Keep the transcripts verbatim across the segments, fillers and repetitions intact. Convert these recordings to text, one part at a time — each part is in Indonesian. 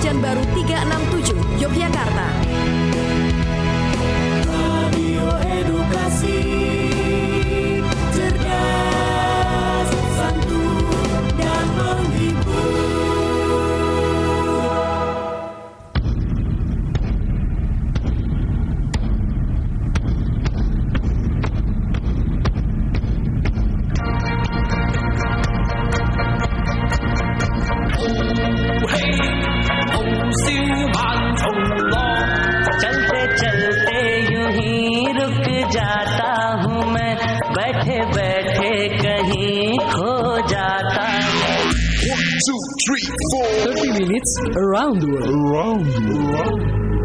Pekanbaru tiga enam tujuh, Yogyakarta. Radio Edukasi, cerdas, santun, dan menghibur. चलते चलते यूं ही रुक जाता हूँ मैं, बैठे बैठे कहीं खो जाता हूँ. thirty minutes around the world. Around the world.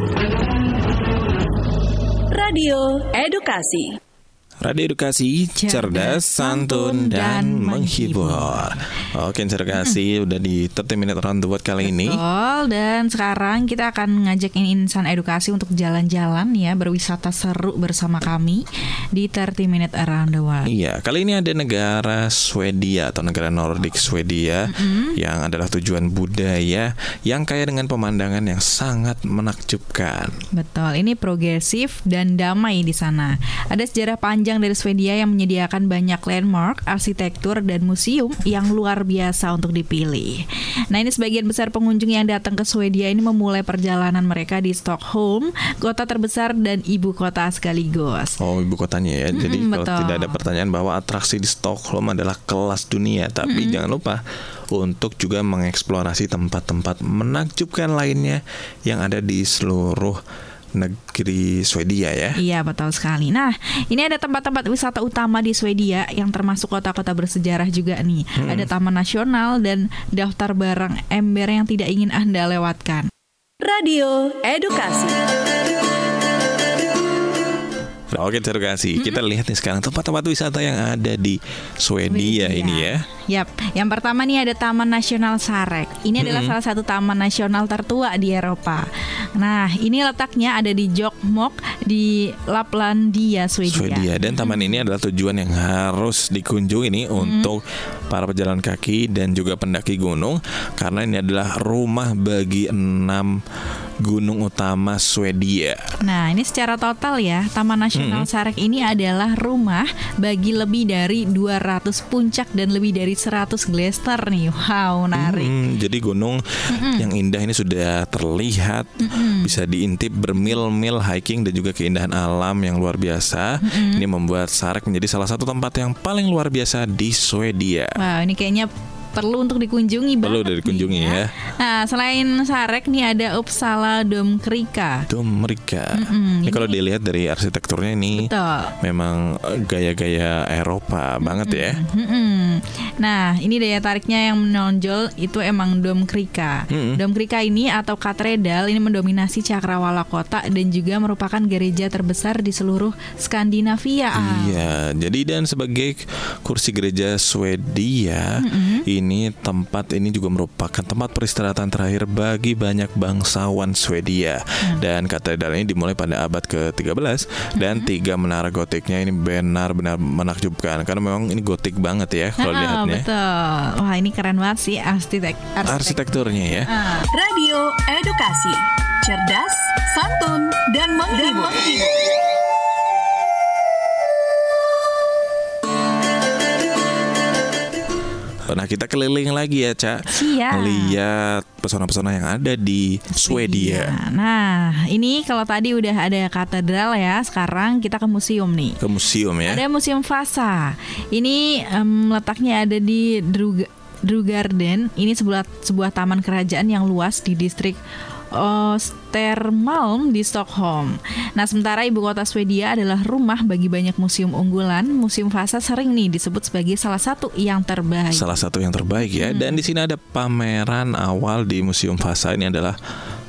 Radio Edukasi. Radio Edukasi, cerdas, santun, dan menghibur. Oke, Edukasi udah di thirty Minute Around the World kali ini. Betul, dan sekarang kita akan ngajakin insan edukasi untuk jalan-jalan ya, berwisata seru bersama kami di thirty Minute Around the World. Iya, kali ini ada negara Swedia atau negara Nordik Swedia mm-hmm. yang adalah tujuan budaya yang kaya dengan pemandangan yang sangat menakjubkan. Betul, ini progresif dan damai di sana. Ada sejarah panjang dari Swedia yang menyediakan banyak landmark, arsitektur, dan museum yang luar biasa untuk dipilih. Nah, ini sebagian besar pengunjung yang datang ke Swedia ini memulai perjalanan mereka di Stockholm, kota terbesar dan ibu kota sekaligus. Oh, ibu kotanya ya. Mm-hmm, Jadi kalau betul. Tidak ada pertanyaan bahwa atraksi di Stockholm adalah kelas dunia, tapi mm-hmm. jangan lupa untuk juga mengeksplorasi tempat-tempat menakjubkan lainnya yang ada di seluruh negeri Swedia ya. Iya, betul sekali. Nah, ini ada tempat-tempat wisata utama di Swedia yang termasuk kota-kota bersejarah juga nih. Hmm. Ada Taman Nasional dan daftar barang ember yang tidak ingin Anda lewatkan. Radio Edukasi. Oke, Edukasi. Mm-hmm. Kita lihat nih sekarang tempat-tempat wisata yang ada di Swedia Swedia. ini ya. Yap, yang pertama nih ada Taman Nasional Sarek. Ini mm-hmm. adalah salah satu taman nasional tertua di Eropa. Nah, ini letaknya ada di Jokkmokk di Laplandia, Swedia. Swedia. Dan taman mm-hmm. ini adalah tujuan yang harus dikunjungi nih mm-hmm. untuk para pejalan kaki dan juga pendaki gunung, karena ini adalah rumah bagi enam gunung utama Swedia. Nah, ini secara total ya, Taman Nasional mm-hmm. Sarek ini adalah rumah bagi lebih dari dua ratus puncak dan lebih dari seratus glacier nih. Wow, menarik. Mm-hmm. Jadi gunung mm-hmm. yang indah ini sudah terlihat, mm-hmm. bisa diintip bermil-mil hiking dan juga keindahan alam yang luar biasa. Mm-hmm. Ini membuat Sarek menjadi salah satu tempat yang paling luar biasa di Swedia. Wow, ini kayaknya perlu untuk dikunjungi banget. Perlu dikunjungi ya. Nah, selain Sarek nih ada Uppsala Domkyrka. Domkyrka. Mm-mm, ini, ini kalau dilihat dari arsitekturnya ini betul. Memang gaya-gaya Eropa mm-mm, banget ya. Mm-mm. Nah, ini daya tariknya yang menonjol itu emang Domkyrka. Mm-mm. Domkyrka ini atau katedral ini mendominasi cakrawala kota dan juga merupakan gereja terbesar di seluruh Skandinavia. Iya, jadi dan sebagai kursi gereja Swedia, mm-mm. ini tempat ini juga merupakan tempat peristirahatan terakhir bagi banyak bangsawan Swedia. Hmm. Dan katedral ini dimulai pada abad ke tiga belas hmm. dan tiga menara gotiknya ini benar-benar menakjubkan karena memang ini gotik banget ya kalau oh, lihatnya. Betul. Wah, ini keren banget sih arsitek arsitek. arsitekturnya ya. Ah. Radio Edukasi, cerdas, santun, dan menghibur. Nah, kita keliling lagi ya, Cak. Siap. Melihat pesona-pesona yang ada di Swedia. Swedia. Nah, ini kalau tadi udah ada katedral ya, sekarang kita ke museum nih. Ke museum ya. Ada Museum Vasa. Ini um, letaknya ada di Drug Drugarden. Ini sebuah sebuah taman kerajaan yang luas di distrik Östermalm di Stockholm. Nah, sementara ibu kota Swedia adalah rumah bagi banyak museum unggulan. Museum Vasa sering nih disebut sebagai salah satu yang terbaik. Salah satu yang terbaik ya. Hmm. Dan di sini ada pameran awal di Museum Vasa ini adalah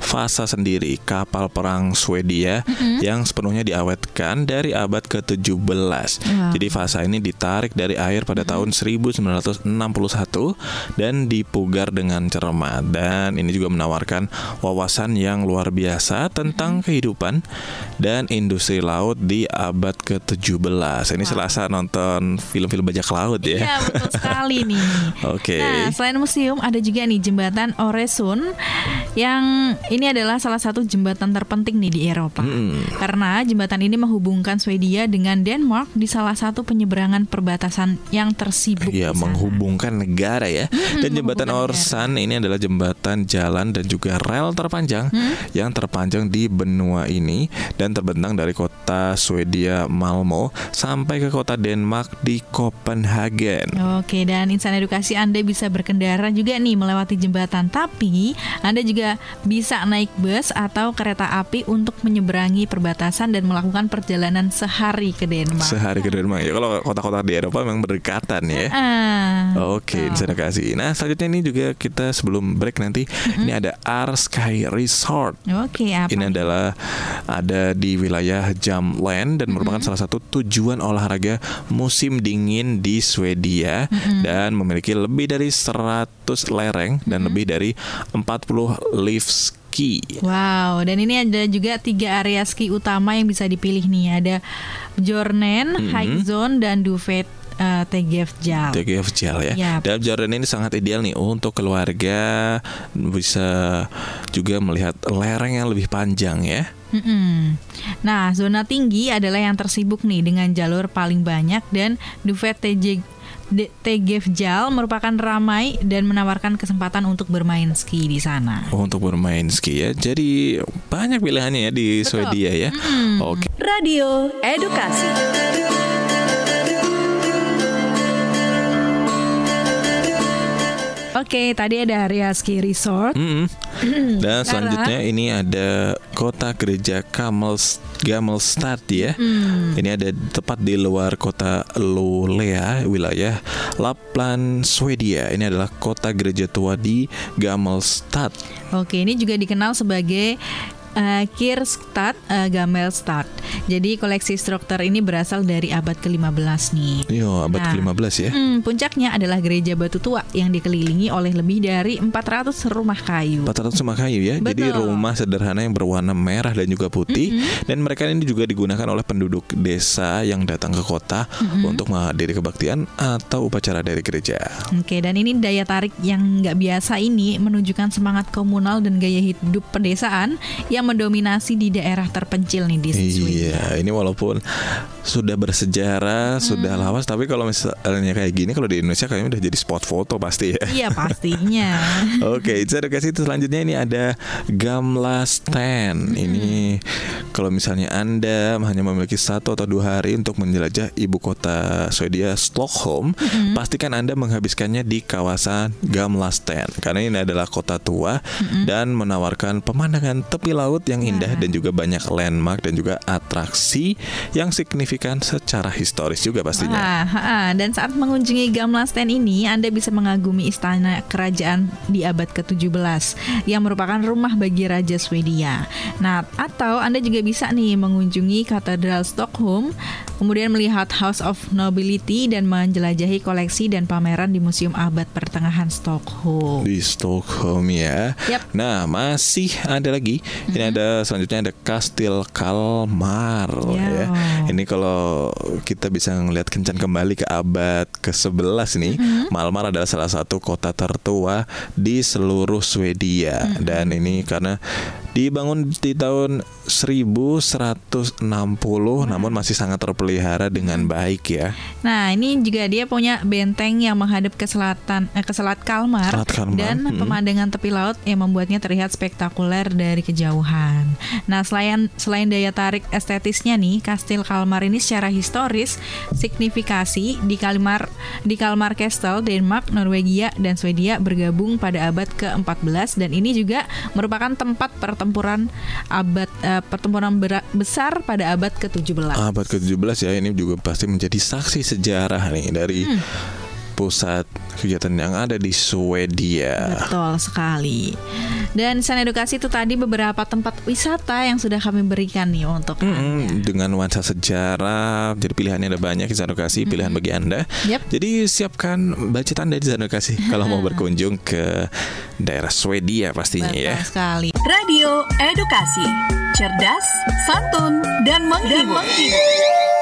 Vasa sendiri, kapal perang Swedia mm-hmm. yang sepenuhnya diawetkan dari abad ketujuh belas. Wow. Jadi Vasa ini ditarik dari air pada mm-hmm. tahun seribu sembilan ratus enam puluh satu dan dipugar dengan cermat. Dan ini juga menawarkan wawasan yang luar biasa tentang mm-hmm. kehidupan dan industri laut di abad ketujuh belas. Ini wow. selasa nonton film-film bajak laut ya. Iya, betul sekali nih. Oke. Okay. Nah, selain museum ada juga nih jembatan Øresund yang ini adalah salah satu jembatan terpenting nih di Eropa. Mm. Karena jembatan ini menghubungkan Swedia dengan Denmark di salah satu penyeberangan perbatasan yang tersibuk. Iya, menghubungkan negara ya. Mm-hmm, dan jembatan Øresund ini adalah jembatan jalan dan juga rel terpanjang mm. yang terpanjang di benua ini dan terbentang dari kota Swedia Malmö sampai ke kota Denmark di Copenhagen. Oke, dan Insan Edukasi Anda bisa berkendara juga nih melewati jembatan, tapi Anda juga bisa naik bus atau kereta api untuk menyeberangi perbatasan dan melakukan perjalanan sehari ke Denmark. Sehari ke Denmark ya. Kalau kota-kota di Eropa memang berdekatan ya. Uh, Oke, Insan Edukasi. Nah, selanjutnya ini juga kita sebelum break nanti mm-hmm. ini ada Arsky Resort. Oke, apa? Ini adalah ada di wilayah Jämtland dan merupakan mm-hmm. salah satu tujuan olahraga musim dingin di Swedia mm-hmm. dan memiliki lebih dari seratus lereng dan mm-hmm. lebih dari empat puluh lift ski. Wow, dan ini ada juga tiga area ski utama yang bisa dipilih nih. Ada Bjornen, mm-hmm. High Zone, dan Duvet uh, Tegefjal. Tegefjal ya. Yep. Dan Bjornen ini sangat ideal nih untuk keluarga, bisa juga melihat lereng yang lebih panjang ya. Mm-mm. Nah, zona tinggi adalah yang tersibuk nih dengan jalur paling banyak, dan Duvet Tegefjal merupakan ramai dan menawarkan kesempatan untuk bermain ski di sana. Oh, untuk bermain ski ya. Jadi banyak pilihannya ya di Betul. Swedia ya. Mm-hmm. Oke. Radio Edukasi. Oke, tadi ada area ski resort. Mm-hmm. Dan selanjutnya ini ada kota gereja Gamels, Gammelstad ya. Mm. Ini ada tepat di luar kota Luleå, wilayah Lapland, Swedia. Ini adalah kota gereja tua di Gammelstad. Oke, ini juga dikenal sebagai Uh, Kirstad uh, Gammelstad. Jadi koleksi struktur ini berasal dari abad ke lima belas nih. Iya, abad nah, ke lima belas ya. Hmm, puncaknya adalah gereja batu tua yang dikelilingi oleh lebih dari empat ratus rumah kayu. empat ratus rumah kayu ya. Betul. Jadi rumah sederhana yang berwarna merah dan juga putih. Mm-hmm. Dan mereka ini juga digunakan oleh penduduk desa yang datang ke kota mm-hmm. untuk menghadiri kebaktian atau upacara dari gereja. Oke, dan ini daya tarik yang nggak biasa ini menunjukkan semangat komunal dan gaya hidup pedesaan yang mendominasi di daerah terpencil nih di Swedia. Iya, ini walaupun sudah bersejarah, hmm. sudah lawas, tapi kalau misalnya kayak gini, kalau di Indonesia kayaknya udah jadi spot foto pasti ya. Iya, pastinya. Oke, saya kasih itu selanjutnya ini ada Gamla Stan. Hmm. Ini kalau misalnya Anda hanya memiliki satu atau dua hari untuk menjelajah ibu kota Swedia, Stockholm, hmm. pastikan Anda menghabiskannya di kawasan Gamla Stan karena ini adalah kota tua hmm. dan menawarkan pemandangan tepi laut yang indah dan juga banyak landmark dan juga atraksi yang signifikan secara historis juga pastinya. Ah, ah, dan saat mengunjungi Gamla Stan ini, Anda bisa mengagumi istana kerajaan di abad ke tujuh belas yang merupakan rumah bagi Raja Swedia. Nah, atau Anda juga bisa nih mengunjungi Katedral Stockholm, kemudian melihat House of Nobility dan menjelajahi koleksi dan pameran di Museum Abad Pertengahan Stockholm. Di Stockholm ya. Yep. Nah, masih ada lagi. Ini mm-hmm. ada selanjutnya ada Kastil Kalmar yeah. ya. Ini kalau kita bisa ngelihat kencan kembali ke abad ke sebelas nih, mm-hmm. Malmar adalah salah satu kota tertua di seluruh Swedia. Mm-hmm. Dan ini karena dibangun di tahun seribu seratus enam puluh, nah. namun masih sangat terpelihara dengan baik ya. Nah, ini juga dia punya benteng yang menghadap ke selatan, eh, ke Selat Kalmar, Selat Kalmar. dan hmm. pemandangan tepi laut yang membuatnya terlihat spektakuler dari kejauhan. Nah, selain selain daya tarik estetisnya nih, Kastil Kalmar ini secara historis signifikasi di Kalmar di Kalmar Castle, Denmark, Norwegia, dan Swedia bergabung pada abad ke empat belas, dan ini juga merupakan tempat pertempuran abad uh, pertempuran ber- besar pada abad ke tujuh belas. Abad ke tujuh belas ya, ini juga pasti menjadi saksi sejarah nih dari hmm. pusat kegiatan yang ada di Swedia. Betul sekali. Dan Sana Edukasi itu tadi beberapa tempat wisata yang sudah kami berikan nih untuk Mm-mm, Anda. dengan nuansa sejarah, jadi pilihannya ada banyak di Sana Edukasi, pilihan bagi Anda. Yep. Jadi siapkan budget Anda di Sana Edukasi kalau mau berkunjung ke daerah Swedia pastinya Betul ya. sekali. Radio Edukasi, cerdas, santun, dan menghibur.